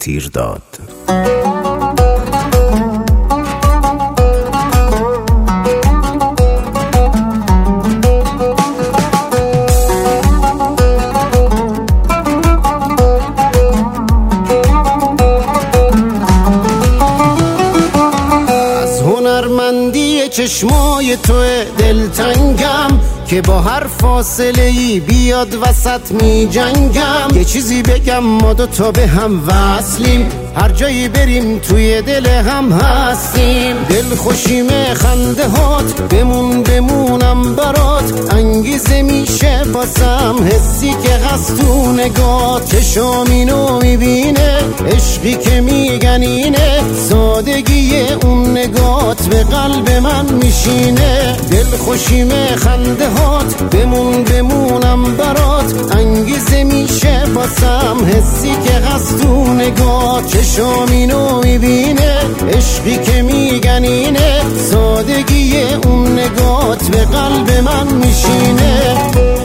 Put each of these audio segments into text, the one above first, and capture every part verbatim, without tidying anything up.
تیر داد. چشمای توی دلتنگم که با هر فاصله ای بیاد وسط می جنگم. یه چیزی بگم، ما دو تا به هم وصلیم، هر جایی بریم توی دل هم هستیم. دل خوشیم خنده هات، بمون بمونم برات، انگیزه میشه باسم حسی که هست تو نگات. چشام اینو میبینه، عشقی که میگنینه، سادگی اون نگات به قلب من میشینه. دل خوشیم خنده هات، بمون بمونم برات، انگیزه میشه باسم حسی که هست تو نگات. چشام اینو میبینه، عشقی که میگنینه، سادگی اون نگات به قلب من میشینه.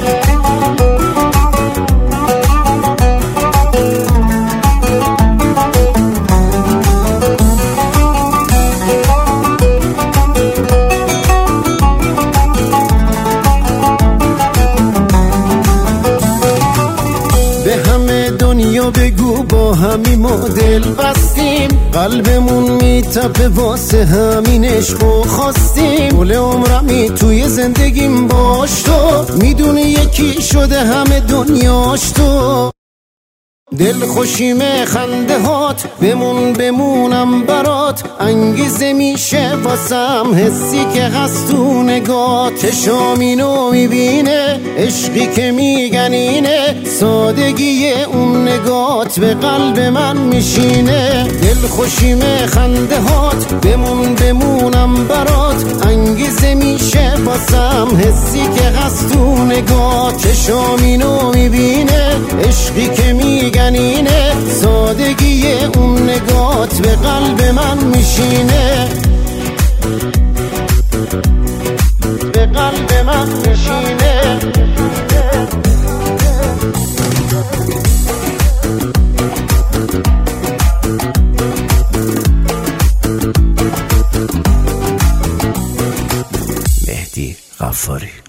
دنیا بگو با همین مدل بستیم، قلبمون میتپه واسه همین عشق و خواستیم. گل عمرمی توی زندگیم باش تو، میدونی یکی شده همه دنیاش تو. دل خوشیم خنده هات، بمون بمونم برات، انگیزه میشه واسم حسی که هست تو نگات. چشام اینو میبینه، عشقی که میگنینه، سادگی اون نگات به قلب من میشینه. دل خوشیم خنده هات، بمون بمونم برات، انگیزه میشه واسم حسی که هست تو نگات. چشام اینو میبینه، عشقی که میگنینه، سادگی اون نگات به قلب من میشینه، به قلب من میشینه. مهدی غفاری.